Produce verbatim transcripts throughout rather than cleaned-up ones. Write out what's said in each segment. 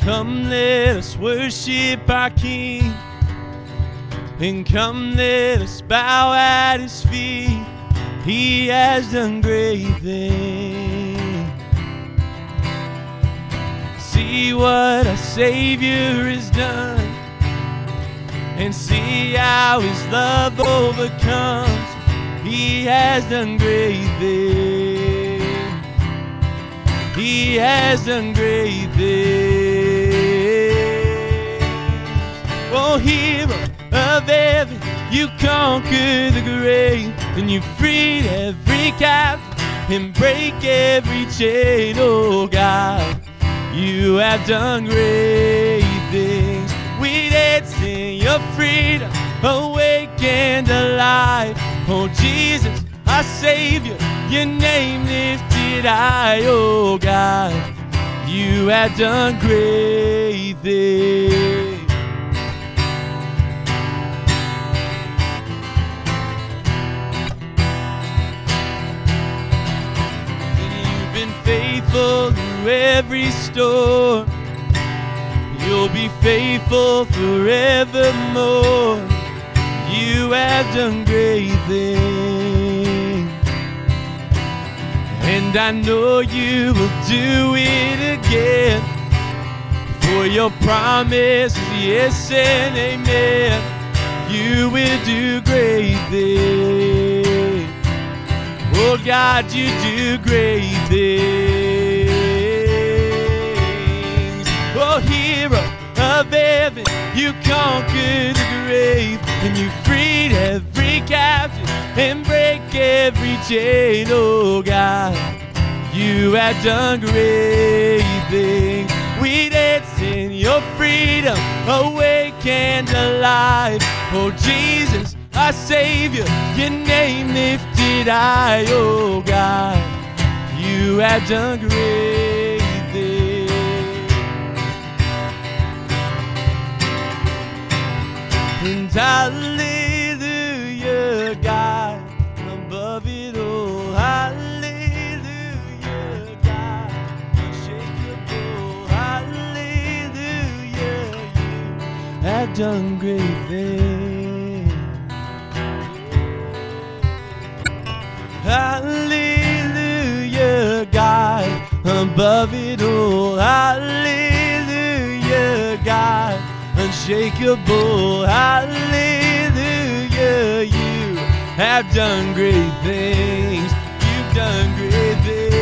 Come, let us worship our King, and come, let us bow at His feet. He has done great things. See what our Savior has done, and see how His love overcomes. He has done great things. He has done great things. Oh, hero of heaven, you conquered the grave, and you freed every captive and break every chain. Oh God, you have done great things. We dance in your freedom, awake and alive. Oh Jesus, our Savior, your name lifted high. Oh God, you have done great things. Faithful through every storm, you'll be faithful forevermore. You have done great things, and I know you will do it again. For your promise is yes and amen. You will do great things. Oh God, you do great things. Oh, hero of heaven, you conquered the grave, and you freed every captive and break every chain. Oh God, you have done great things. We dance in your freedom, awake and alive. Oh Jesus, our Savior, your name lifted high. Oh God, you have done great things. And hallelujah, God, above it all. Hallelujah, God, unshakable. Hallelujah, you have done great things. Hallelujah, God, above it all. Hallelujah, God, unshakable. Hallelujah, you have done great things. You've done great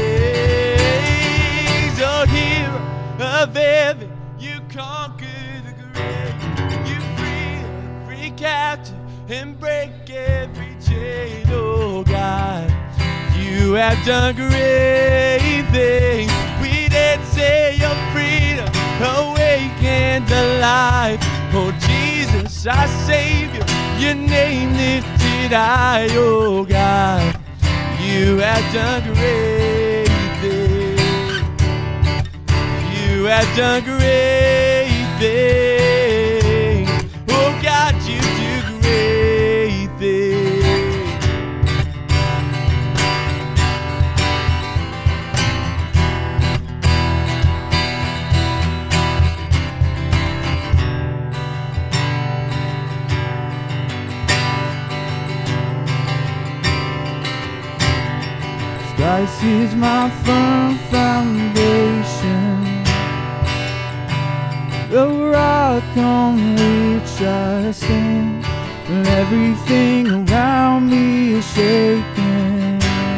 things. Oh, hero of heaven, you conquered the grave. You free every captive and break every chain. Oh God, you have done great things. We did say your freedom, awake and alive. Oh Jesus, our Savior, your name lifted high. Oh God, you have done great things. You have done great things. Oh God, you do great things. Christ is my firm foundation, the rock on which I stand, when everything around me is shaking.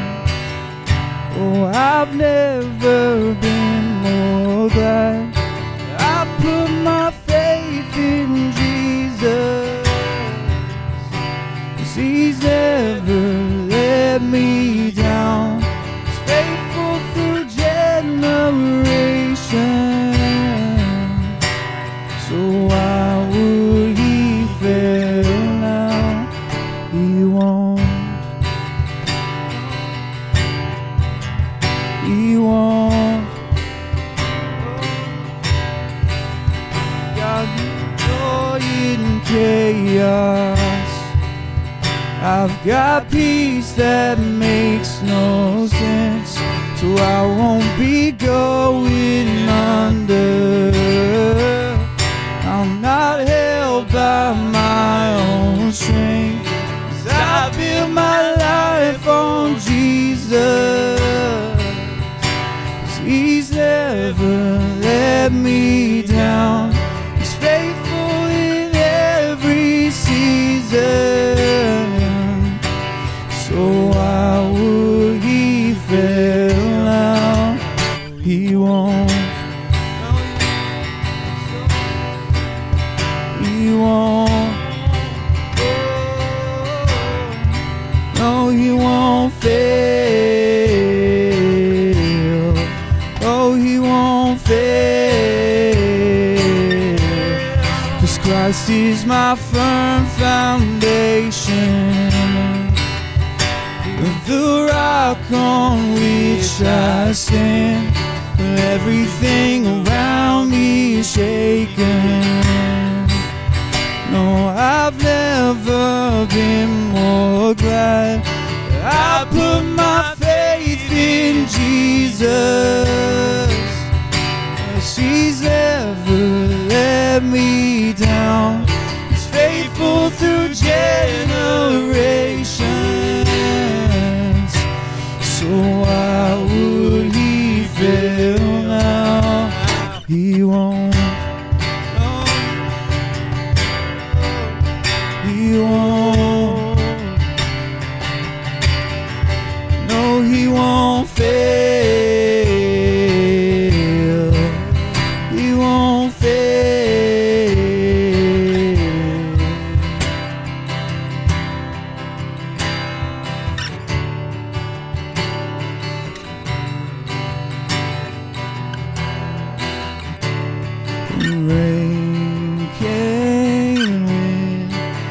Oh, I've never been more glad I put my faith in Jesus, 'cause He's never let me down. He's faithful through generations, so why would He fail now? He won't. He won't. God, joy in chaos. I've got peace that makes no sense, so I won't be going under. let me down. He's faithful in every season. So why would he fail now? He won't. He won't. No, he won't fail. Oh, he won't fail. 'Cause Christ is my firm foundation, the rock on which I stand. When everything around me is shaken. No, I've never been more glad I put my faith in Jesus. He's never let me down. He's faithful through generations. So why would he fail now? He won't. He won't. No, he won't fail. He won't fail. The rain came in.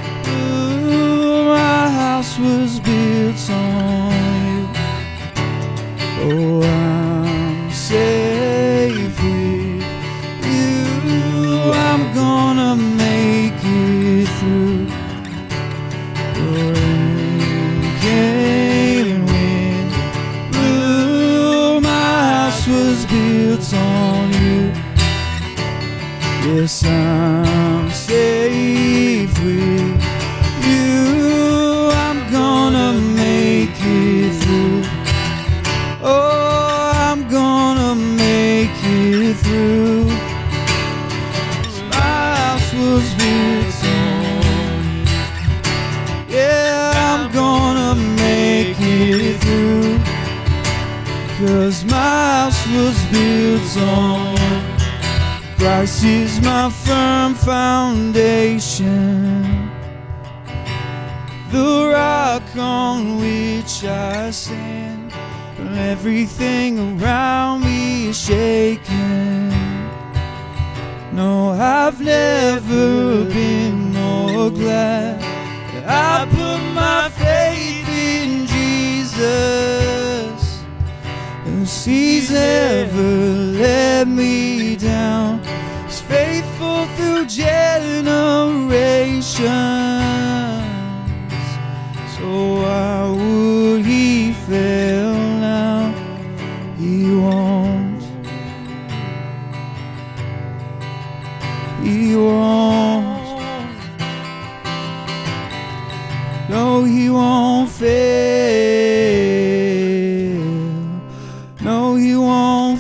My house was built on you. Oh, I'm safe with you. I'm gonna make it through. The rain came and wind blew. My house was built on you. Yes, I'm safe with you. I'm gonna make it through. Oh, I'm gonna make it through. My house was built on. Yeah, I'm gonna make it through. 'Cause my house was built on. Christ is my firm foundation, the rock on which I stand. When everything around me is shaken. No, I've never been more glad that I put my faith in Jesus. And He's never let me down. He's faithful through generations. So why would he fail now? He won't. He won't. No, he won't fail. No, he won't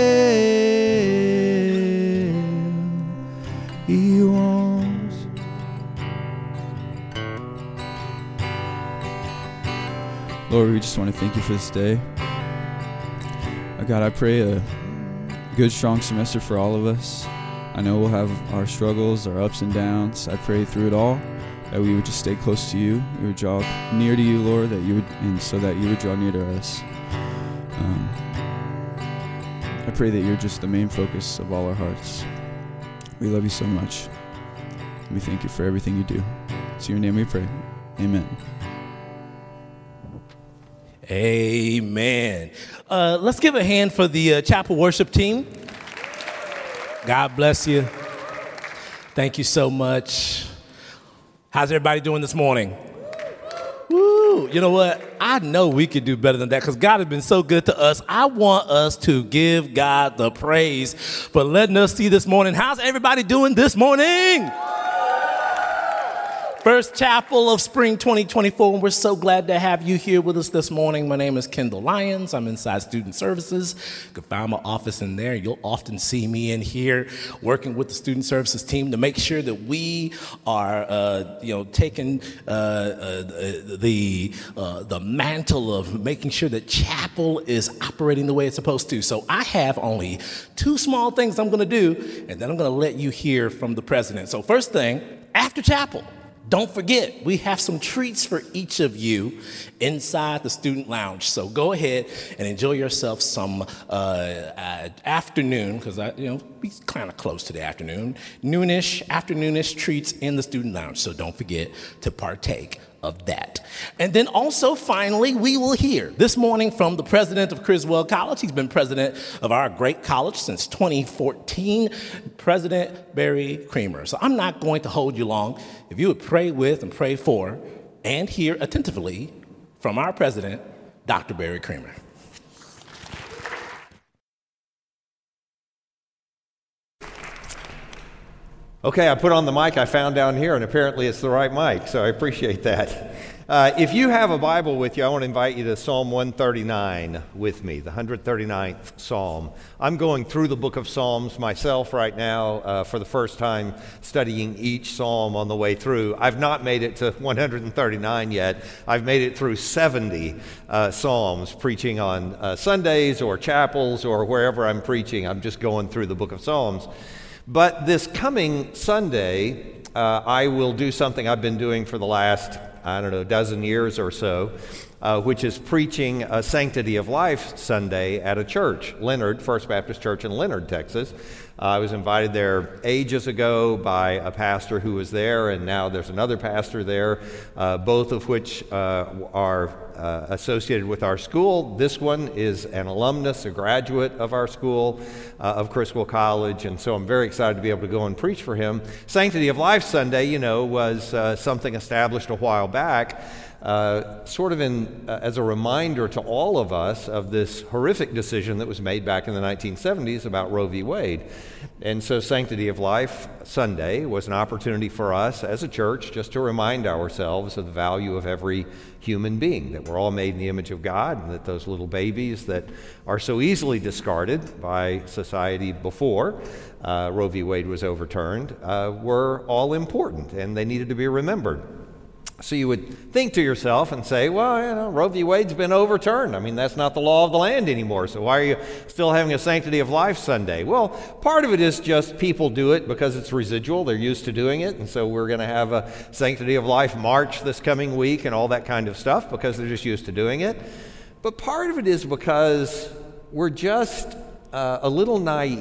fail. He won't. Lord, we just want to thank you for this day. Oh God, I pray a good, strong semester for all of us. I know we'll have our struggles, our ups and downs. I pray through it all that we would just stay close to you. We would draw near to you, Lord, that you would, and so that you would draw near to us. Um, I pray that you're just the main focus of all our hearts. We love you so much. We thank you for everything you do. It's in your name we pray. Amen. Amen. Uh, let's give a hand for the uh, chapel worship team. God bless you. Thank you so much. How's everybody doing this morning? Woo! You know what? I know we could do better than that because God has been so good to us. I want us to give God the praise for letting us see this morning. How's everybody doing this morning? First Chapel of Spring twenty twenty-four, and we're so glad to have you here with us this morning. My name is Kendall Lyons. I'm inside Student Services. You can find my office in there. You'll often see me in here working with the Student Services team to make sure that we are, uh, you know, taking uh, uh, the uh, the mantle of making sure that chapel is operating the way it's supposed to. So I have only two small things I'm going to do, and then I'm going to let you hear from the president. So first thing, after chapel, don't forget, we have some treats for each of you inside the student lounge. So go ahead and enjoy yourself some uh, uh, afternoon, because I, you know, be kind of close to the afternoon, noonish, afternoonish treats in the student lounge. So don't forget to partake of that. And then also, finally, we will hear this morning from the president of Criswell College. He's been president of our great college since twenty fourteen, President Barry Creamer. So I'm not going to hold you long. If you would pray with and pray for and hear attentively from our president, Doctor Barry Creamer. Okay, I put on the mic I found down here, and apparently it's the right mic, so I appreciate that. Uh, if you have a Bible with you, I want to invite you to Psalm one thirty-nine with me, the one hundred thirty-ninth Psalm. I'm going through the book of Psalms myself right now uh, for the first time, studying each Psalm on the way through. I've not made it to one hundred thirty-nine yet. I've made it through seventy uh, Psalms, preaching on uh, Sundays or chapels or wherever I'm preaching. I'm just going through the book of Psalms. But this coming Sunday, uh, I will do something I've been doing for the last, I don't know, dozen years or so, uh, which is preaching a Sanctity of Life Sunday at a church, Leonard, First Baptist Church in Leonard, Texas. Uh, I was invited there ages ago by a pastor who was there, and now there's another pastor there, uh, both of which uh, are uh, associated with our school. This one is an alumnus, a graduate of our school, uh, of Criswell College, and so I'm very excited to be able to go and preach for him. Sanctity of Life Sunday, you know, was uh, something established a while back, Uh, sort of in uh, as a reminder to all of us of this horrific decision that was made back in the nineteen seventies about Roe v. Wade. And so Sanctity of Life Sunday was an opportunity for us as a church just to remind ourselves of the value of every human being, that we're all made in the image of God, and that those little babies that are so easily discarded by society before uh, Roe v. Wade was overturned uh, were all important, and they needed to be remembered. So you would think to yourself and say, well, you know, Roe v. Wade's been overturned. I mean, that's not the law of the land anymore, so why are you still having a Sanctity of Life Sunday? Well, part of it is just people do it because it's residual. They're used to doing it, and so we're going to have a Sanctity of Life March this coming week and all that kind of stuff because they're just used to doing it. But part of it is because we're just uh, a little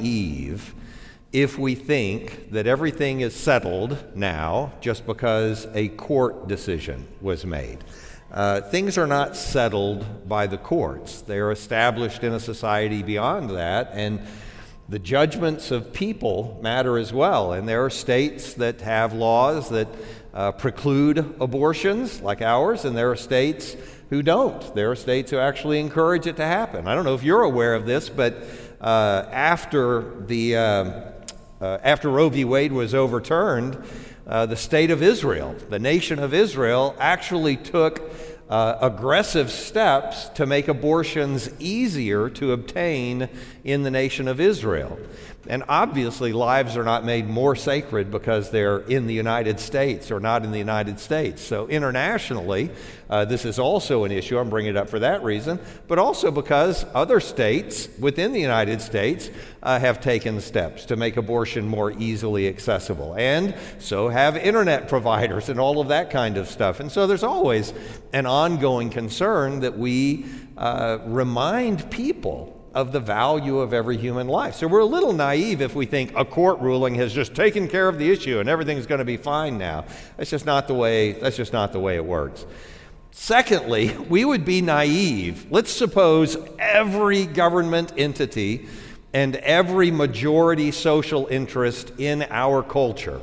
naive if we think that everything is settled now just because a court decision was made. Uh, things are not settled by the courts. They are established in a society beyond that, and the judgments of people matter as well. And there are states that have laws that uh, preclude abortions, like ours, and there are states who don't. There are states who actually encourage it to happen. I don't know if you're aware of this, but uh, after the uh, Uh, after Roe v. Wade was overturned, uh, the state of Israel, the nation of Israel, actually took uh, aggressive steps to make abortions easier to obtain in the nation of Israel. And obviously, lives are not made more sacred because they're in the United States or not in the United States. So internationally, uh, this is also an issue. I'm bringing it up for that reason, but also because other states within the United States uh, have taken steps to make abortion more easily accessible, and so have internet providers and all of that kind of stuff. And so there's always an ongoing concern that we uh, remind people of the value of every human life. So we're a little naive if we think a court ruling has just taken care of the issue and everything's going to be fine now. That's just not the way, that's just not the way it works. Secondly, we would be naive. Let's suppose every government entity and every majority social interest in our culture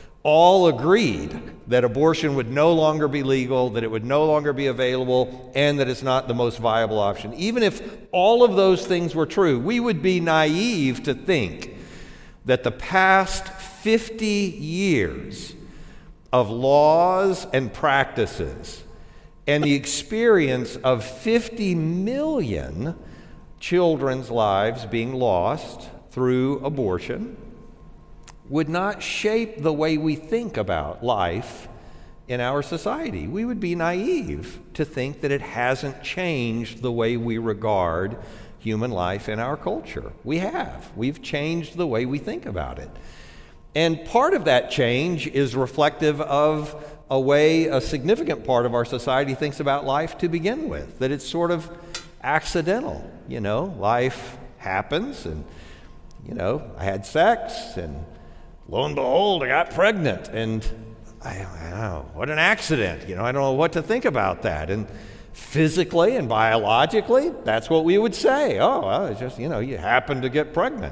all agreed that abortion would no longer be legal, that it would no longer be available, and that it's not the most viable option. Even if all of those things were true, we would be naive to think that the past fifty years of laws and practices and the experience of fifty million children's lives being lost through abortion would not shape the way we think about life in our society. We would be naive to think that it hasn't changed the way we regard human life in our culture. We have. We've changed the way we think about it. And part of that change is reflective of a way a significant part of our society thinks about life to begin with, that it's sort of accidental. You know, life happens, and, you know, I had sex, and lo and behold, I got pregnant, and I, I don't know, what an accident. You know, I don't know what to think about that. And physically and biologically, that's what we would say. Oh, well, it's just, you know, you happen to get pregnant.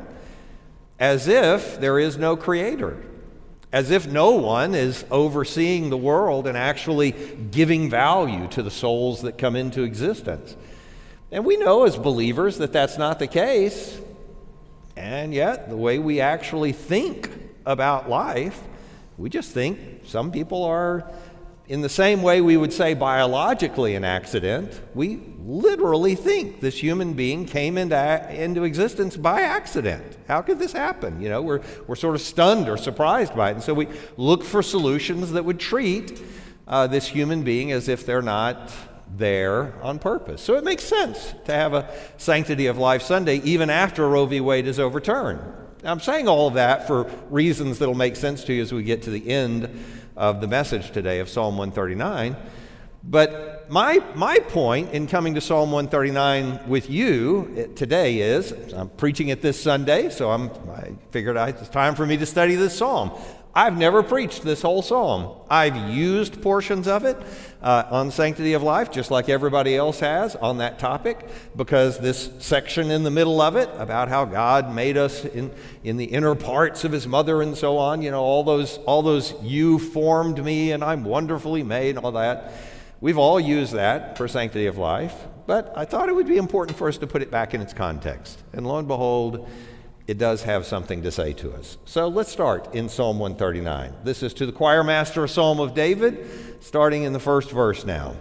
As if there is no creator. As if no one is overseeing the world and actually giving value to the souls that come into existence. And we know as believers that that's not the case. And yet, the way we actually think about life, we just think some people are, in the same way we would say biologically an accident, we literally think this human being came into, into existence by accident. How could this happen? You know, we're, we're sort of stunned or surprised by it. And so we look for solutions that would treat uh, this human being as if they're not there on purpose. So it makes sense to have a Sanctity of Life Sunday even after Roe v. Wade is overturned. Now, I'm saying all of that for reasons that will make sense to you as we get to the end of the message today of Psalm one thirty-nine. But my my point in coming to Psalm one thirty-nine with you today is, I'm preaching it this Sunday, so I'm, I figured I, it's time for me to study this psalm. I've never preached this whole psalm. I've used portions of it uh, on Sanctity of Life, just like everybody else has on that topic, because this section in the middle of it about how God made us in, in the inner parts of his mother and so on, you know, all those, all those you formed me and I'm wonderfully made, all that. We've all used that for Sanctity of Life, but I thought it would be important for us to put it back in its context. And lo and behold, it does have something to say to us. So let's start in Psalm one thirty-nine. This is to the choir master, a psalm of David, starting in the first verse now.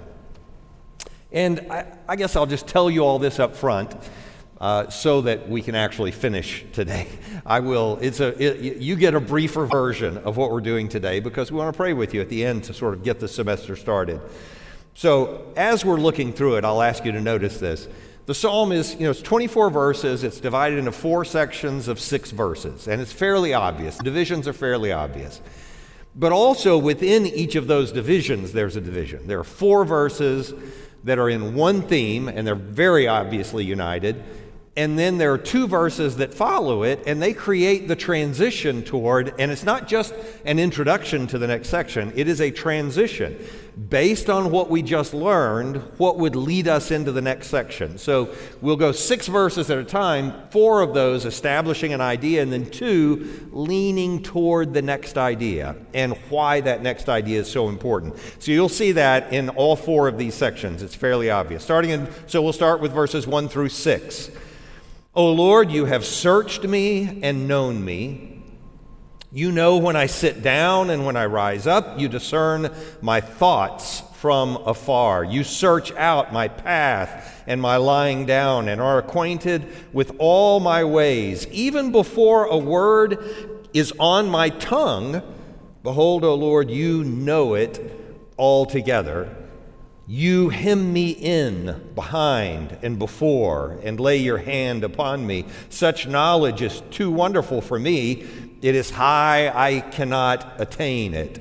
And I, I guess I'll just tell you all this up front uh, so that we can actually finish today. I will, it's a, it, you get a briefer version of what we're doing today because we want to pray with you at the end to sort of get the semester started. So as we're looking through it, I'll ask you to notice this. The psalm is, you know, it's twenty-four verses. It's divided into four sections of six verses, and it's fairly obvious. The divisions are fairly obvious. But also within each of those divisions, there's a division. There are four verses that are in one theme, and they're very obviously united. And then there are two verses that follow it, and they create the transition toward, and it's not just an introduction to the next section, it is a transition based on what we just learned, what would lead us into the next section. So we'll go six verses at a time, four of those establishing an idea, and then two leaning toward the next idea and why that next idea is so important. So you'll see that in all four of these sections. It's fairly obvious. Starting in, so we'll start with verses one through six. O Lord, you have searched me and known me. You know when I sit down and when I rise up. You discern my thoughts from afar. You search out my path and my lying down and are acquainted with all my ways. Even before a word is on my tongue, behold, O Lord, you know it altogether. You hem me in behind and before and lay your hand upon me. Such knowledge is too wonderful for me. It is high, I cannot attain it.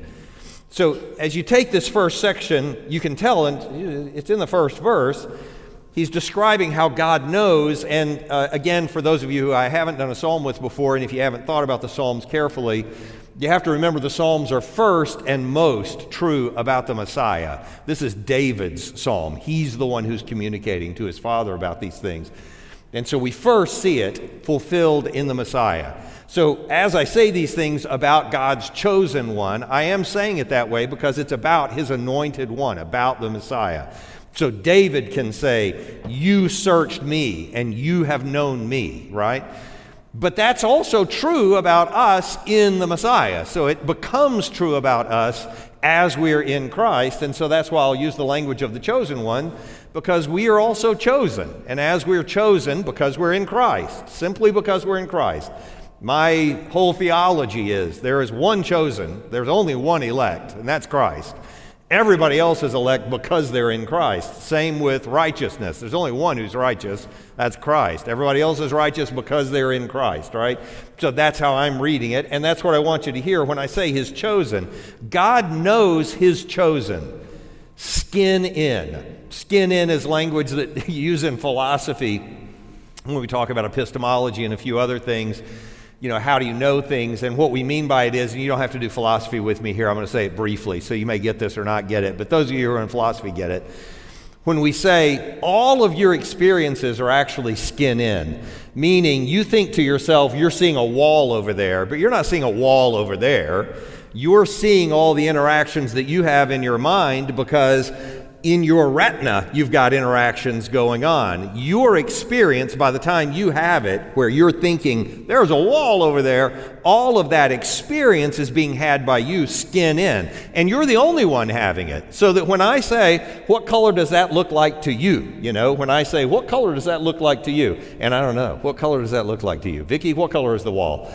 So as you take this first section, you can tell, and it's in the first verse, he's describing how God knows. And uh, again, for those of you who I haven't done a psalm with before, and if you haven't thought about the Psalms carefully, you have to remember the Psalms are first and most true about the Messiah. This is David's psalm. He's the one who's communicating to his father about these things. And so we first see it fulfilled in the Messiah. So as I say these things about God's chosen one, I am saying it that way because it's about his anointed one, about the Messiah. So David can say, you searched me and you have known me, right? But that's also true about us in the Messiah. So it becomes true about us as we're in Christ. And so that's why I'll use the language of the chosen one, because we are also chosen. And as we're chosen, because we're in Christ, simply because we're in Christ. My whole theology is there is one chosen, there's only one elect, and that's Christ. Everybody else is elect because they're in Christ. Same with righteousness. There's only one who's righteous, that's Christ. Everybody else is righteous because they're in Christ, right? So that's how I'm reading it, and that's what I want you to hear when I say his chosen. God knows his chosen. Skin in. Skin in is language that you use in philosophy when we talk about epistemology and a few other things. You know, how do you know things? And what we mean by it is, and you don't have to do philosophy with me here, I'm going to say it briefly, so you may get this or not get it, but those of you who are in philosophy get it. When we say all of your experiences are actually skin in, meaning you think to yourself, you're seeing a wall over there, but you're not seeing a wall over there. You're seeing all the interactions that you have in your mind because in your retina, you've got interactions going on. Your experience, by the time you have it, where you're thinking, there's a wall over there, all of that experience is being had by you skin in. And you're the only one having it. So that when I say, what color does that look like to you? You know, when I say, what color does that look like to you? And I don't know, what color does that look like to you? Vicki, what color is the wall?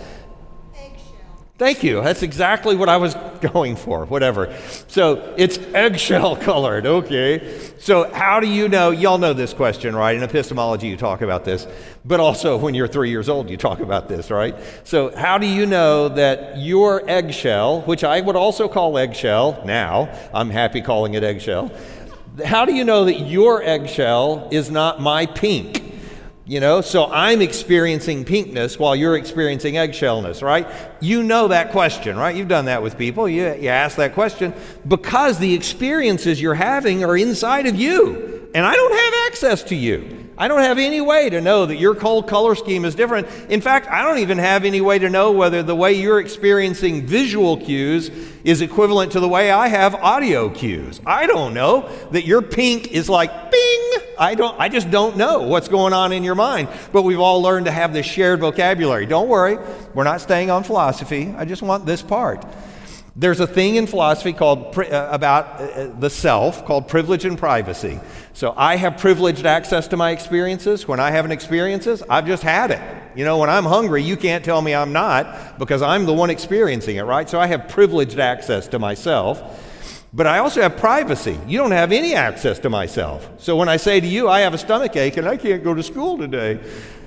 Thank you. That's exactly what I was going for, whatever. So it's eggshell colored, okay. So how do you know, y'all know this question, right? In epistemology you talk about this, but also when you're three years old you talk about this, right? So how do you know that your eggshell, which I would also call eggshell now, I'm happy calling it eggshell, how do you know that your eggshell is not my pink? You know, so I'm experiencing pinkness while you're experiencing eggshellness, right? You know that question, right? You've done that with people. You, you ask that question because the experiences you're having are inside of you, and I don't have access to you. I don't have any way to know that your whole color scheme is different. In fact, I don't even have any way to know whether the way you're experiencing visual cues is equivalent to the way I have audio cues. I don't know that your pink is like bing. I don't. I just don't know what's going on in your mind. But we've all learned to have this shared vocabulary. Don't worry, we're not staying on philosophy. I just want this part. There's a thing in philosophy called uh, about uh, the self called privilege and privacy. So I have privileged access to my experiences. When I have an experiences, I've just had it. You know, when I'm hungry, you can't tell me I'm not because I'm the one experiencing it, right? So I have privileged access to myself. But I also have privacy. You don't have any access to myself. So when I say to you, I have a stomach ache and I can't go to school today,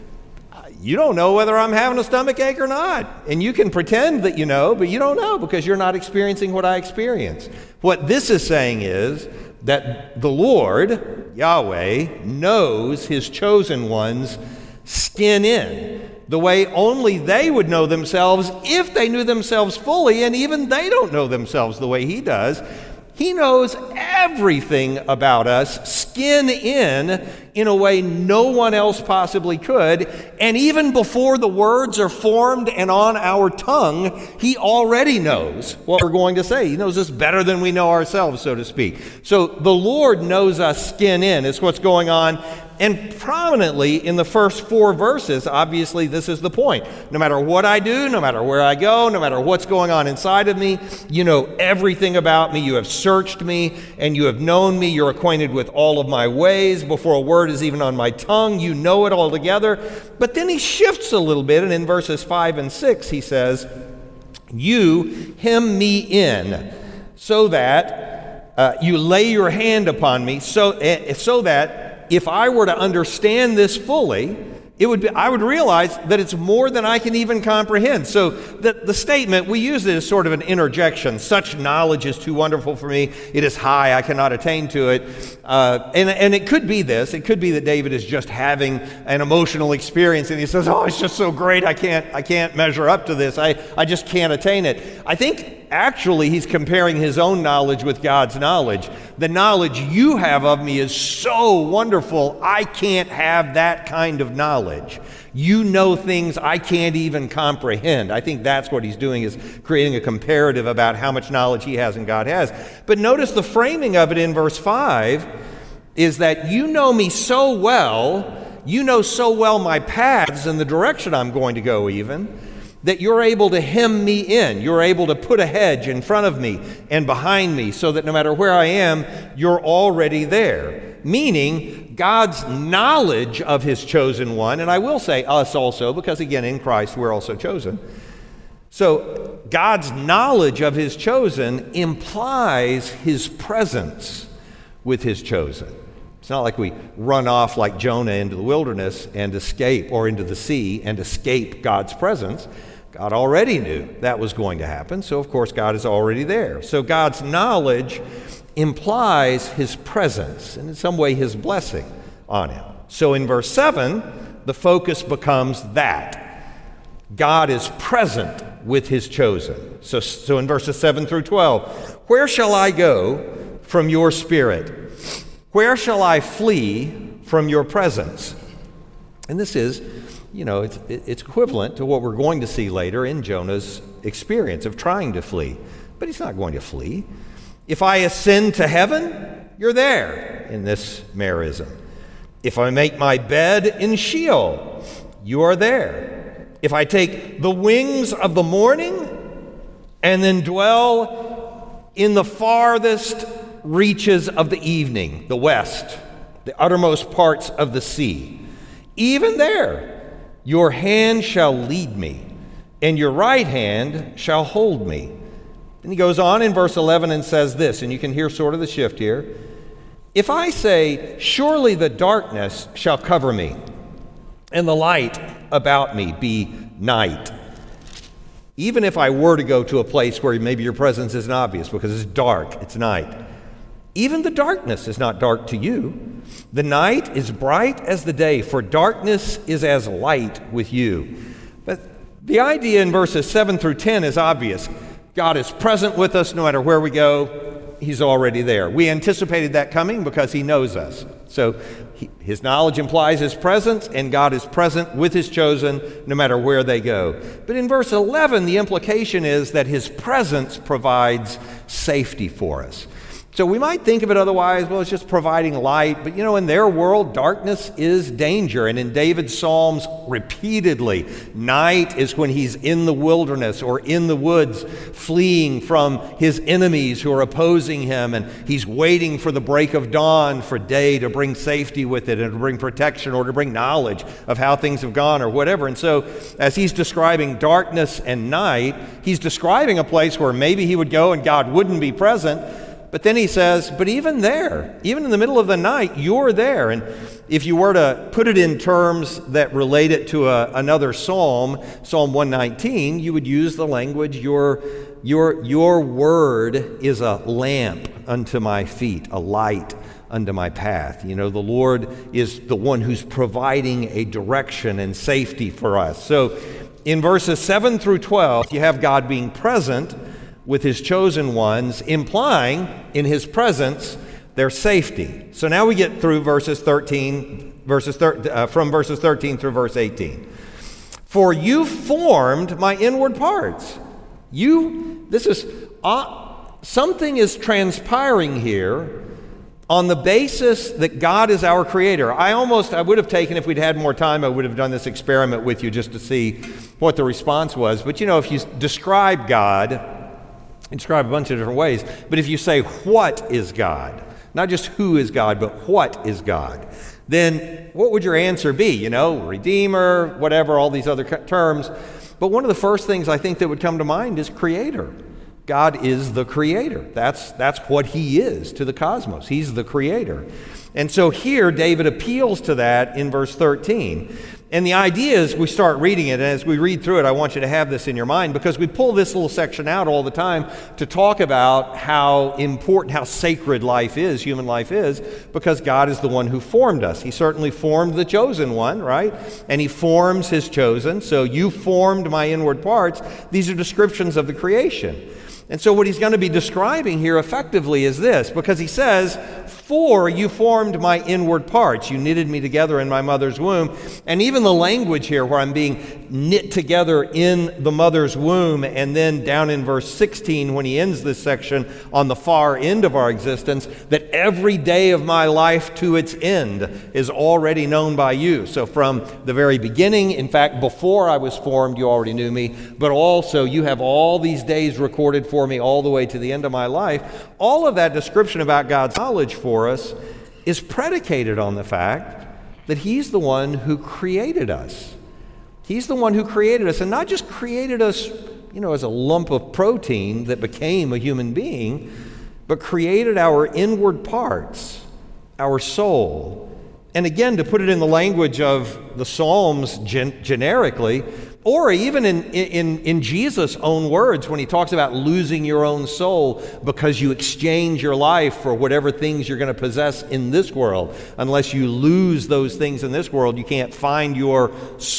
you don't know whether I'm having a stomach ache or not. And you can pretend that you know, but you don't know because you're not experiencing what I experience. What this is saying is that the Lord, Yahweh, knows his chosen ones skin in, the way only they would know themselves if they knew themselves fully, and even they don't know themselves the way he does. He knows everything about us, skin in, in a way no one else possibly could. And even before the words are formed and on our tongue, he already knows what we're going to say. He knows us better than we know ourselves, so to speak. So the Lord knows us skin in is what's going on. And prominently in the first four verses, obviously this is the point. No matter what I do, no matter where I go, no matter what's going on inside of me, you know everything about me. You have searched me and you have known me. You're acquainted with all of my ways before a word is even on my tongue. You know it all together. But then he shifts a little bit, and in verses five and six he says, you hem me in so that uh, you lay your hand upon me so, uh, so that if I were to understand this fully, it would be, I would realize that it's more than I can even comprehend. So the, the statement, we use it as sort of an interjection. Such knowledge is too wonderful for me. It is high. I cannot attain to it. Uh, and, and it could be this. It could be that David is just having an emotional experience and he says, oh, it's just so great. I can't, I can't measure up to this. I, I just can't attain it. I think actually he's comparing his own knowledge with God's knowledge. The knowledge you have of me is so wonderful, I can't have that kind of knowledge. You know things I can't even comprehend. I think that's what he's doing, is creating a comparative about how much knowledge he has and God has. But notice the framing of it in verse five is that you know me so well, you know so well my paths and the direction I'm going to go even, that you're able to hem me in. You're able to put a hedge in front of me and behind me so that no matter where I am, you're already there. Meaning God's knowledge of his chosen one, and I will say us also, because again, in Christ we're also chosen. So God's knowledge of his chosen implies his presence with his chosen. It's not like we run off like Jonah into the wilderness and escape, or into the sea and escape God's presence. God already knew that was going to happen, so of course God is already there. So God's knowledge implies his presence, and in some way his blessing on him. So in verse seven, the focus becomes that. God is present with his chosen. So, so in verses seven through twelve, where shall I go from your spirit? Where shall I flee from your presence? And this is, you know, it's, it's equivalent to what we're going to see later in Jonah's experience of trying to flee. But he's not going to flee. If I ascend to heaven, you're there in this merism. If I make my bed in Sheol, you are there. If I take the wings of the morning and then dwell in the farthest reaches of the evening, the west, the uttermost parts of the sea, even there your hand shall lead me, and your right hand shall hold me. And he goes on in verse eleven and says this, and you can hear sort of the shift here. If I say, surely the darkness shall cover me, and the light about me be night. Even if I were to go to a place where maybe your presence isn't obvious because it's dark, it's night. Even the darkness is not dark to you. The night is bright as the day, for darkness is as light with you. But the idea in verses seven through ten is obvious. God is present with us no matter where we go. He's already there. We anticipated that coming because he knows us. So he, his knowledge implies his presence, and God is present with his chosen no matter where they go. But in verse eleven, the implication is that his presence provides safety for us. So we might think of it otherwise, well, it's just providing light. But, you know, in their world, darkness is danger. And in David's Psalms, repeatedly, night is when he's in the wilderness or in the woods, fleeing from his enemies who are opposing him. And he's waiting for the break of dawn for day to bring safety with it and to bring protection or to bring knowledge of how things have gone or whatever. And so as he's describing darkness and night, he's describing a place where maybe he would go and God wouldn't be present. But then he says, but even there, even in the middle of the night, you're there. And if you were to put it in terms that relate it to a, another psalm, Psalm one nineteen, you would use the language, your, your, your word is a lamp unto my feet, a light unto my path. You know, the Lord is the one who's providing a direction and safety for us. So in verses seven through twelve, you have God being present with his chosen ones, implying in his presence their safety. So now we get through verses thirteen, verses thir- uh, from verses thirteen through verse eighteen. For you formed my inward parts. You, this is, uh, something is transpiring here on the basis that God is our creator. I almost, I would have taken, if we'd had more time, I would have done this experiment with you just to see what the response was. But you know, if you describe God, describe a bunch of different ways. But if you say, what is God? Not just who is God, but what is God? Then what would your answer be? You know, Redeemer, whatever, all these other terms. But one of the first things I think that would come to mind is creator. God is the creator. That's, that's what he is to the cosmos. He's the creator. And so here David appeals to that in verse thirteen. And the idea is we start reading it, and as we read through it, I want you to have this in your mind, because we pull this little section out all the time to talk about how important, how sacred life is, human life is, because God is the one who formed us. He certainly formed the chosen one, right? And he forms his chosen. So you formed my inward parts. These are descriptions of the creation. And so what he's going to be describing here effectively is this, because he says, for you formed my inward parts. You knitted me together in my mother's womb. And even the language here where I'm being knit together in the mother's womb. And then down in verse sixteen, when he ends this section, on the far end of our existence, that every day of my life to its end is already known by you. So from the very beginning, in fact, before I was formed, you already knew me, but also you have all these days recorded for me all the way to the end of my life. All of that description about God's knowledge for us is predicated on the fact that he's the one who created us. He's the one who created us, and not just created us, you know, as a lump of protein that became a human being, but created our inward parts, our soul. And again, to put it in the language of the Psalms gen- generically, or even in, in, in Jesus' own words when he talks about losing your own soul because you exchange your life for whatever things you're going to possess in this world. Unless you lose those things in this world, you can't find your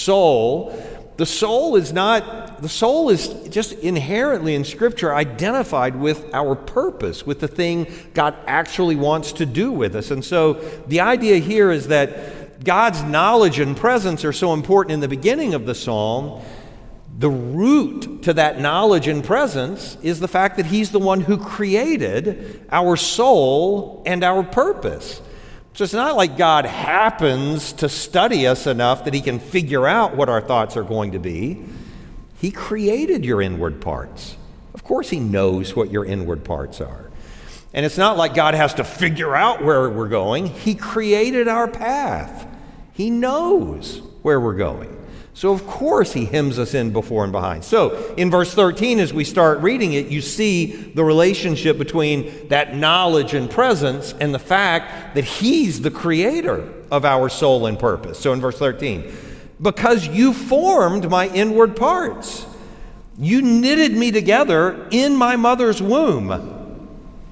soul. The soul is not, the soul is just inherently in Scripture identified with our purpose, with the thing God actually wants to do with us. And so the idea here is that God's knowledge and presence are so important in the beginning of the psalm. The root to that knowledge and presence is the fact that he's the one who created our soul and our purpose. So it's not like God happens to study us enough that he can figure out what our thoughts are going to be. He created your inward parts. Of course he knows what your inward parts are. And it's not like God has to figure out where we're going. He created our path. He knows where we're going. So of course he hems us in before and behind. So in verse thirteen, as we start reading it, you see the relationship between that knowledge and presence and the fact that he's the creator of our soul and purpose. So in verse thirteen, because you formed my inward parts, you knitted me together in my mother's womb.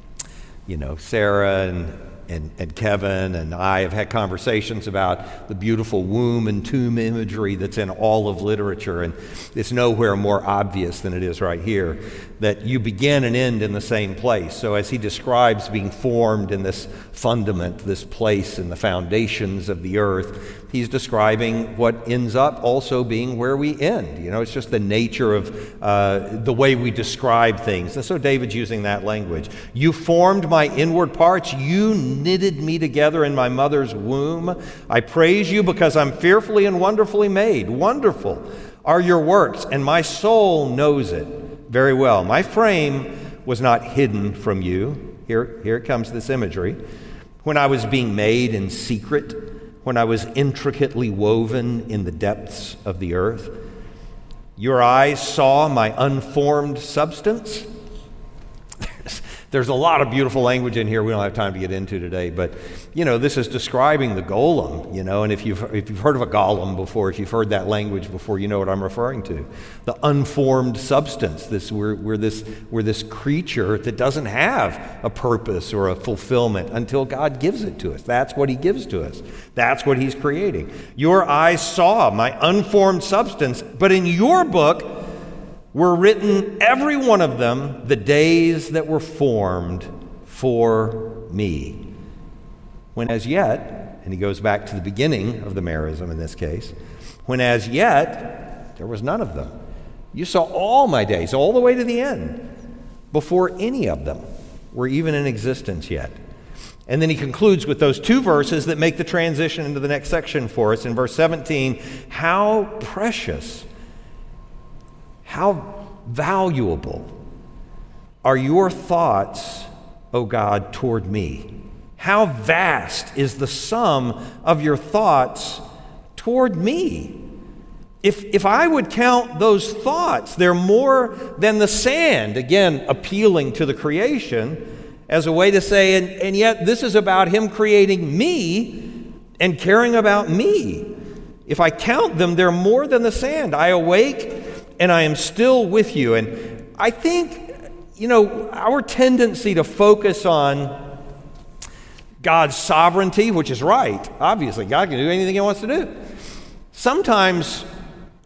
You know, Sarah and And, and Kevin and I have had conversations about the beautiful womb and tomb imagery that's in all of literature, and it's nowhere more obvious than it is right here, that you begin and end in the same place. So as he describes being formed in this fundament, this place in the foundations of the earth, he's describing what ends up also being where we end. You know, it's just the nature of uh, the way we describe things. And so David's using that language. You formed my inward parts. You knitted me together in my mother's womb. I praise you because I'm fearfully and wonderfully made. Wonderful are your works, and my soul knows it very well. My frame was not hidden from you. Here, here comes this imagery. When I was being made in secret, when I was intricately woven in the depths of the earth, your eyes saw my unformed substance. There's a lot of beautiful language in here we don't have time to get into today, but, you know, this is describing the golem, you know, and if you've, if you've heard of a golem before, if you've heard that language before, you know what I'm referring to. The unformed substance, this, we're, we're, this, we're this creature that doesn't have a purpose or a fulfillment until God gives it to us. That's what he gives to us. That's what he's creating. Your eyes saw my unformed substance, but in your book were written, every one of them, the days that were formed for me. When as yet, and he goes back to the beginning of the merism in this case, when as yet there was none of them. You saw all my days, all the way to the end, before any of them were even in existence yet. And then he concludes with those two verses that make the transition into the next section for us. In verse seventeen, how precious, how valuable are your thoughts, O God, toward me? How vast is the sum of your thoughts toward me? If, if I would count those thoughts, they're more than the sand. Again, appealing to the creation as a way to say, and, and yet this is about him creating me and caring about me. If I count them, they're more than the sand. I awake and I am still with you. And I think, you know, our tendency to focus on God's sovereignty, which is right, obviously, God can do anything he wants to do, sometimes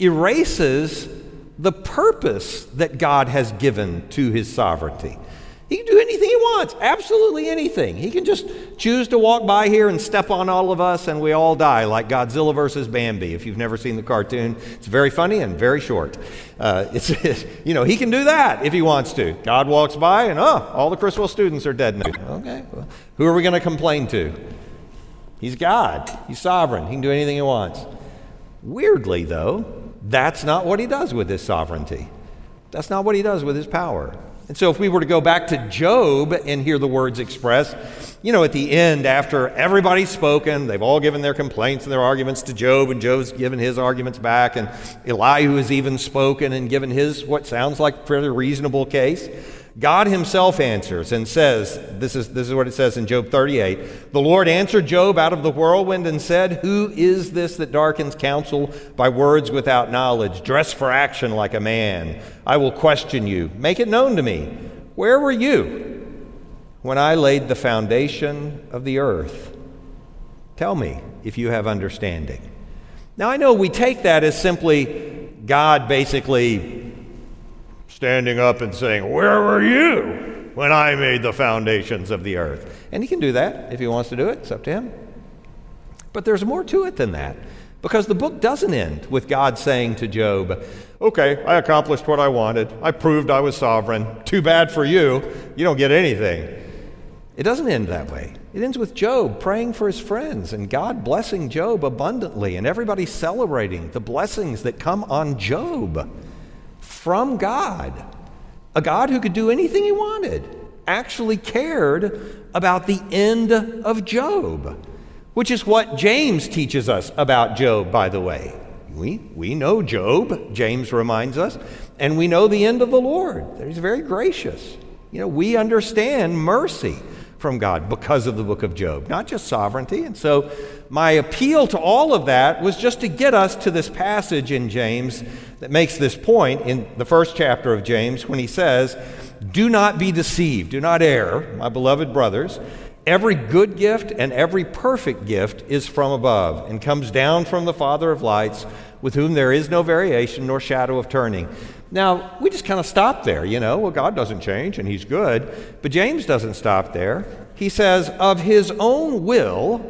erases the purpose that God has given to his sovereignty. He can do anything he wants, absolutely anything. He can just choose to walk by here and step on all of us and we all die, like Godzilla versus Bambi. If you've never seen the cartoon, it's very funny and very short. Uh, it's, you know, he can do that if he wants to. God walks by and, oh, all the Criswell students are dead now. Okay, well, who are we going to complain to? He's God. He's sovereign. He can do anything he wants. Weirdly, though, that's not what he does with his sovereignty. That's not what he does with his power. And so if we were to go back to Job and hear the words expressed, you know, at the end, after everybody's spoken, they've all given their complaints and their arguments to Job, and Job's given his arguments back, and Elihu has even spoken and given his what sounds like a fairly reasonable case. God himself answers and says, this is, this is what it says in Job thirty-eight, "The Lord answered Job out of the whirlwind and said, 'Who is this that darkens counsel by words without knowledge? Dress for action like a man. I will question you. Make it known to me. Where were you when I laid the foundation of the earth? Tell me if you have understanding.'" Now I know we take that as simply God basically standing up and saying, "Where were you when I made the foundations of the earth?" And he can do that if he wants to do it. It's up to him. But there's more to it than that, because the book doesn't end with God saying to Job, "Okay, I accomplished what I wanted. I proved I was sovereign. Too bad for you. You don't get anything." It doesn't end that way. It ends with Job praying for his friends and God blessing Job abundantly and everybody celebrating the blessings that come on Job from God. A God who could do anything he wanted actually cared about the end of Job, which is what James teaches us about Job, by the way. We, we know Job, James reminds us, and we know the end of the Lord. He's very gracious. You know, we understand mercy from God because of the book of Job, not just sovereignty. And so my appeal to all of that was just to get us to this passage in James that makes this point in the first chapter of James when he says, "Do not be deceived, do not err, my beloved brothers. Every good gift and every perfect gift is from above and comes down from the Father of lights, with whom there is no variation nor shadow of turning." Now, we just kind of stop there, you know. Well, God doesn't change and he's good. But James doesn't stop there. He says, "Of his own will,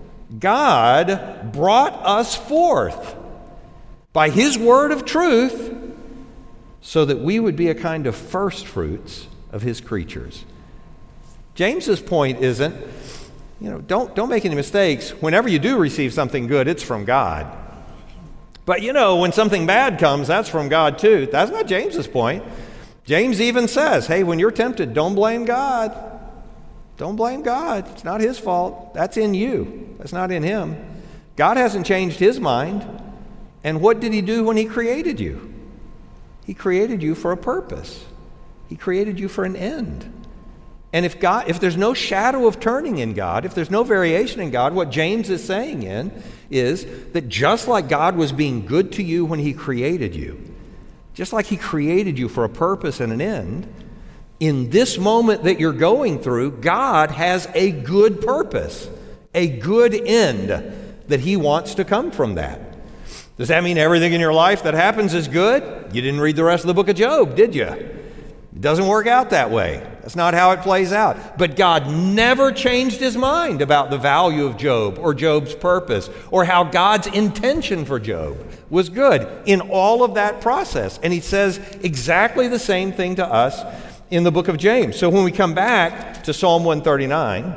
God brought us forth by his word of truth so that we would be a kind of first fruits of his creatures." James's point isn't, you know, don't, don't make any mistakes. Whenever you do receive something good, it's from God. But, you know, when something bad comes, that's from God too. That's not James's point. James even says, hey, when you're tempted, don't blame God. Don't blame God. It's not his fault. That's in you. That's not in him. God hasn't changed his mind. And what did he do when he created you? He created you for a purpose. He created you for an end. And if God, if there's no shadow of turning in God, if there's no variation in God, what James is saying in is that just like God was being good to you when he created you, just like he created you for a purpose and an end, in this moment that you're going through, God has a good purpose, a good end that he wants to come from that. Does that mean everything in your life that happens is good? You didn't read the rest of the book of Job, did you? It doesn't work out that way. That's not how it plays out. But God never changed his mind about the value of Job or Job's purpose or how God's intention for Job was good in all of that process. And he says exactly the same thing to us in the book of James. So when we come back to Psalm one thirty-nine,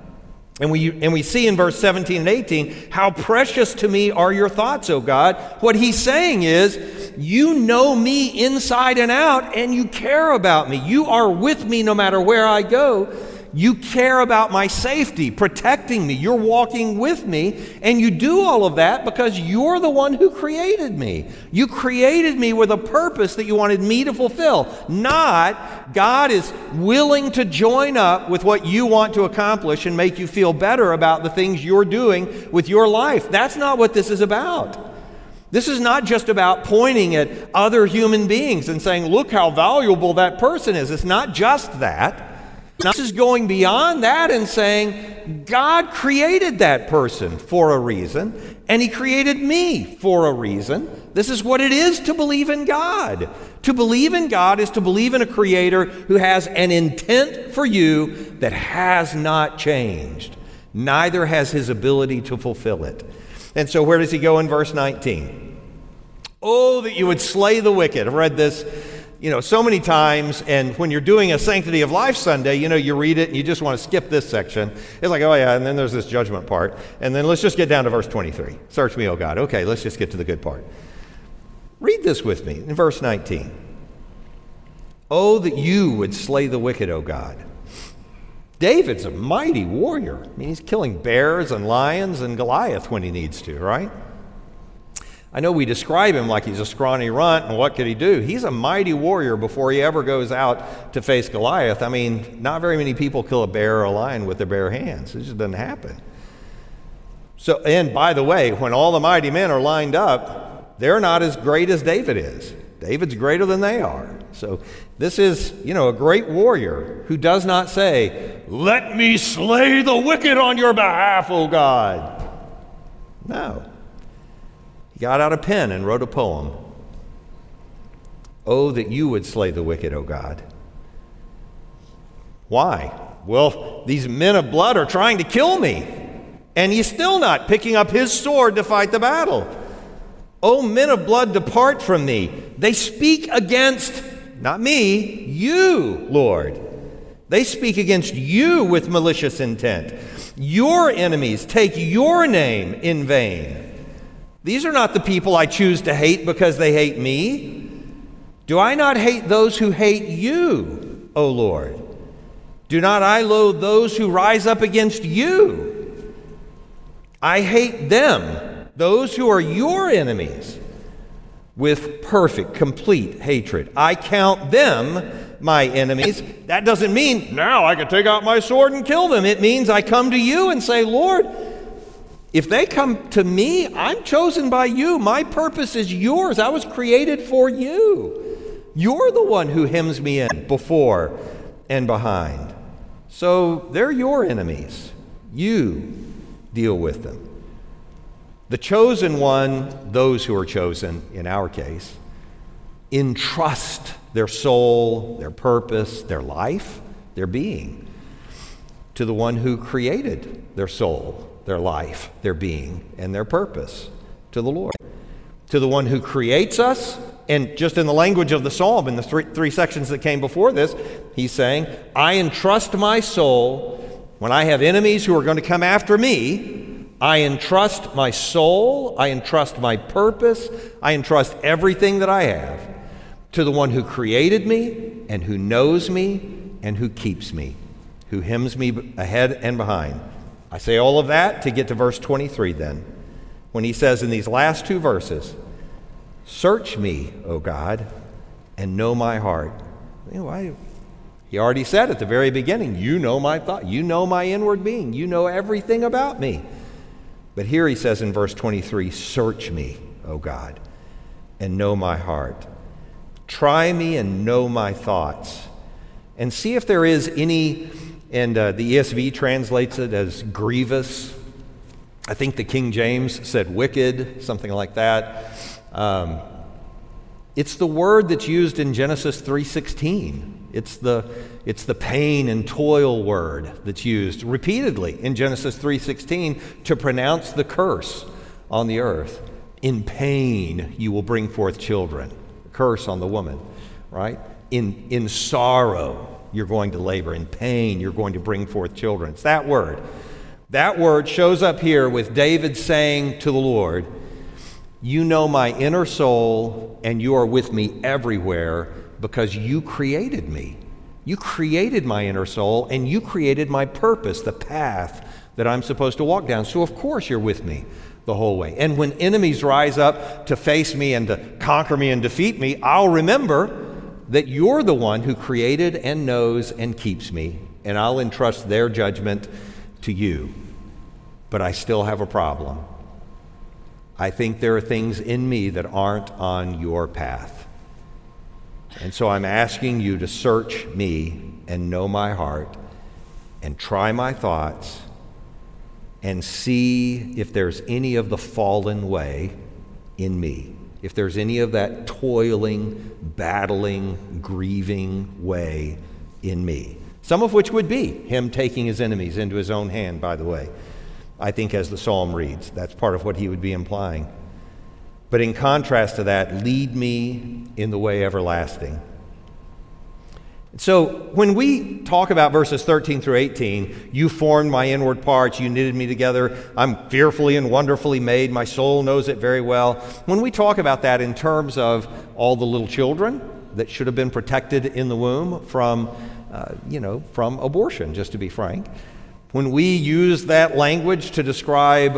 and we, and we see in verse seventeen and eighteen, how precious to me are your thoughts, O God. What he's saying is, you know me inside and out, and you care about me. You are with me no matter where I go. You care about my safety, protecting me. You're walking with me, and you do all of that because you're the one who created me. You created me with a purpose that you wanted me to fulfill. Not God is willing to join up with what you want to accomplish and make you feel better about the things you're doing with your life. That's not what this is about. This is not just about pointing at other human beings and saying, look how valuable that person is. It's not just that. This is going beyond that and saying, God created that person for a reason, and he created me for a reason. This is what it is to believe in God. To believe in God is to believe in a creator who has an intent for you that has not changed. Neither has his ability to fulfill it. And so where does he go in verse nineteen? Oh, that you would slay the wicked. I've read this, you know, so many times, and when you're doing a Sanctity of Life Sunday, you know, you read it and you just want to skip this section. It's like, oh yeah, and then there's this judgment part. And then let's just get down to verse twenty-three. Search me, O God. Okay, let's just get to the good part. Read this with me in verse nineteen. Oh, that you would slay the wicked, O God. David's a mighty warrior. I mean, he's killing bears and lions and Goliath when he needs to, right? I know we describe him like he's a scrawny runt, and what could he do? He's a mighty warrior before he ever goes out to face Goliath. I mean, not very many people kill a bear or a lion with their bare hands. It just doesn't happen. So, and by the way, when all the mighty men are lined up, they're not as great as David is. David's greater than they are. So this is, you know, a great warrior who does not say, let me slay the wicked on your behalf, O God. No. He got out a pen and wrote a poem. Oh, that you would slay the wicked, O God. Why? Well, these men of blood are trying to kill me, and he's still not picking up his sword to fight the battle. Oh, men of blood, depart from me. They speak against, not me, you, Lord. They speak against you with malicious intent. Your enemies take your name in vain. These are not the people I choose to hate because they hate me. Do I not hate those who hate you, O Lord? Do not I loathe those who rise up against you? I hate them, those who are your enemies, with perfect, complete hatred. I count them my enemies. That doesn't mean now I can take out my sword and kill them. It means I come to you and say, Lord, if they come to me, I'm chosen by you. My purpose is yours. I was created for you. You're the one who hems me in before and behind. So they're your enemies. You deal with them. The chosen one, those who are chosen, in our case, entrust their soul, their purpose, their life, their being to the one who created their soul, their life, their being, and their purpose, to the Lord. To the one who creates us, and just in the language of the psalm, in the three, three sections that came before this, he's saying, I entrust my soul when I have enemies who are going to come after me. I entrust my soul, I entrust my purpose, I entrust everything that I have to the one who created me and who knows me and who keeps me, who hems me ahead and behind. I say all of that to get to verse twenty-three then, when he says in these last two verses, search me, O God, and know my heart. You know, I, he already said at the very beginning, you know my thought, you know my inward being, you know everything about me. But here he says in verse twenty-three, search me, O God, and know my heart. Try me and know my thoughts, and see if there is any, and uh, the E S V translates it as grievous. I think the King James said wicked, something like that. Um, it's the word that's used in Genesis three sixteen. It's the, it's the pain and toil word that's used repeatedly in Genesis three sixteen to pronounce the curse on the earth. In pain you will bring forth children. Curse on the woman, right? In, in sorrow you're going to labor. In pain you're going to bring forth children. It's that word. That word shows up here with David saying to the Lord, you know my inner soul and you are with me everywhere, because you created me. You created my inner soul, and you created my purpose, the path that I'm supposed to walk down. So of course you're with me the whole way. And when enemies rise up to face me and to conquer me and defeat me, I'll remember that you're the one who created and knows and keeps me, and I'll entrust their judgment to you. But I still have a problem. I think there are things in me that aren't on your path. And so I'm asking you to search me and know my heart and try my thoughts and see if there's any of the fallen way in me, if there's any of that toiling, battling, grieving way in me. Some of which would be him taking his enemies into his own hand, by the way. I think as the psalm reads, that's part of what he would be implying. But in contrast to that, lead me in the way everlasting. So when we talk about verses thirteen through eighteen, you formed my inward parts, you knitted me together, I'm fearfully and wonderfully made, my soul knows it very well. When we talk about that in terms of all the little children that should have been protected in the womb from, uh, you know, from abortion, just to be frank, when we use that language to describe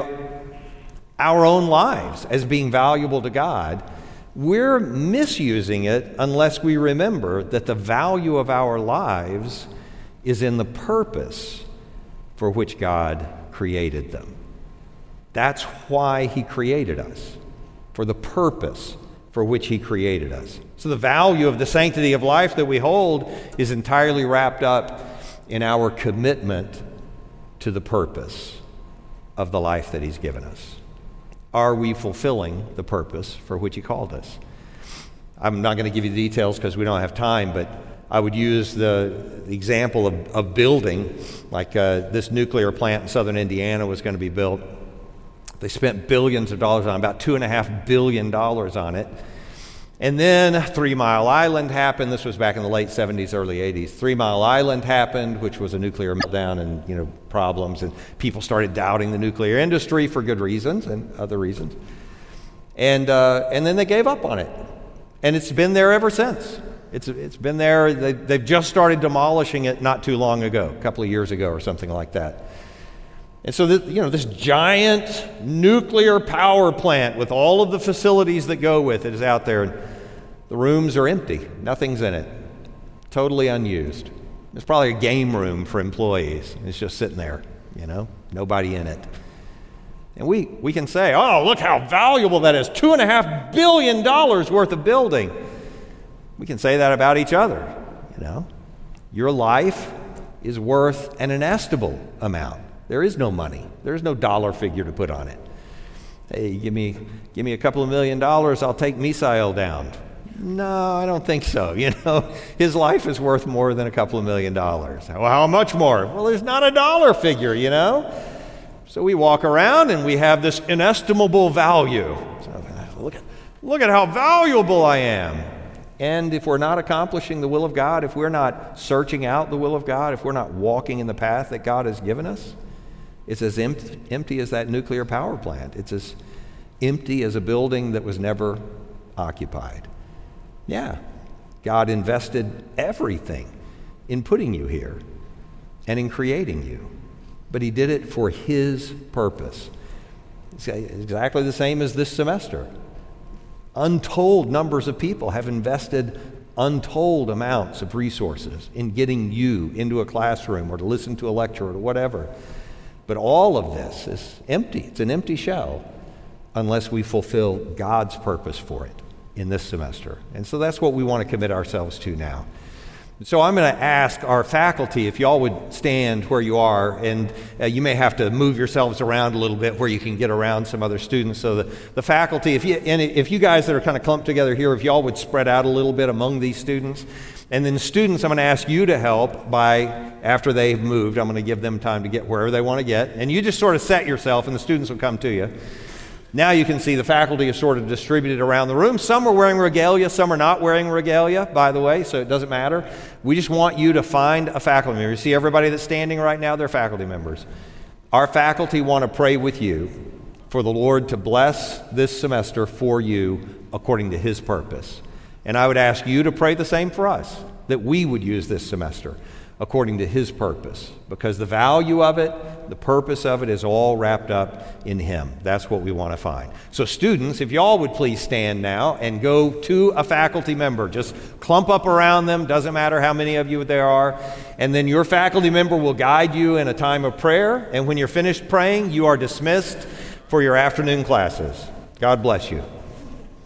our own lives as being valuable to God, we're misusing it unless we remember that the value of our lives is in the purpose for which God created them. That's why he created us, for the purpose for which he created us. So the value of the sanctity of life that we hold is entirely wrapped up in our commitment to the purpose of the life that he's given us. Are we fulfilling the purpose for which he called us? I'm not going to give you the details because we don't have time, but I would use the, the example of, of building, like uh, this nuclear plant in southern Indiana was going to be built. They spent billions of dollars on it, about two and a half billion dollars on it. And then Three Mile Island happened. This was back in the late seventies, early eighties. Three Mile Island happened, which was a nuclear meltdown and, you know, problems, and people started doubting the nuclear industry for good reasons and other reasons. And uh, and then they gave up on it, and it's been there ever since. It's it's been there. They, they've just started demolishing it not too long ago, a couple of years ago or something like that. And so, this, you know, this giant nuclear power plant with all of the facilities that go with it is out there. And the rooms are empty. Nothing's in it. Totally unused. There's probably a game room for employees. It's just sitting there, you know, nobody in it. And we, we can say, oh, look how valuable that is. Two and a half billion dollars worth of building. We can say that about each other, you know. Your life is worth an inestimable amount. There is no money. There is no dollar figure to put on it. Hey, give me give me a couple of million dollars, I'll take Misael down. No, I don't think so. You know, his life is worth more than a couple of million dollars. Well, how much more? Well, there's not a dollar figure, you know. So we walk around and we have this inestimable value. So look at, look at how valuable I am. And if we're not accomplishing the will of God, if we're not searching out the will of God, if we're not walking in the path that God has given us, it's as empty, empty as that nuclear power plant. It's as empty as a building that was never occupied. Yeah, God invested everything in putting you here and in creating you, but he did it for his purpose. It's exactly the same as this semester. Untold numbers of people have invested untold amounts of resources in getting you into a classroom or to listen to a lecture or to whatever. But all of this is empty. It's an empty shell unless we fulfill God's purpose for it in this semester. And so that's what we want to commit ourselves to now. So I'm going to ask our faculty if y'all would stand where you are, and uh, you may have to move yourselves around a little bit where you can get around some other students. So the, the faculty, if you, and if you guys that are kind of clumped together here, if y'all would spread out a little bit among these students. And then students, I'm going to ask you to help by, after they've moved, I'm going to give them time to get wherever they want to get. And you just sort of set yourself and the students will come to you. Now you can see the faculty is sort of distributed around the room. Some are wearing regalia, some are not wearing regalia, by the way, so it doesn't matter. We just want you to find a faculty member. You see everybody that's standing right now, they're faculty members. Our faculty want to pray with you for the Lord to bless this semester for you according to his purpose. And I would ask you to pray the same for us, that we would use this semester according to his purpose, because the value of it, the purpose of it is all wrapped up in him. That's what we want to find. So students, if y'all would please stand now and go to a faculty member. Just clump up around them, doesn't matter how many of you there are, and then your faculty member will guide you in a time of prayer, and when you're finished praying, you are dismissed for your afternoon classes. God bless you.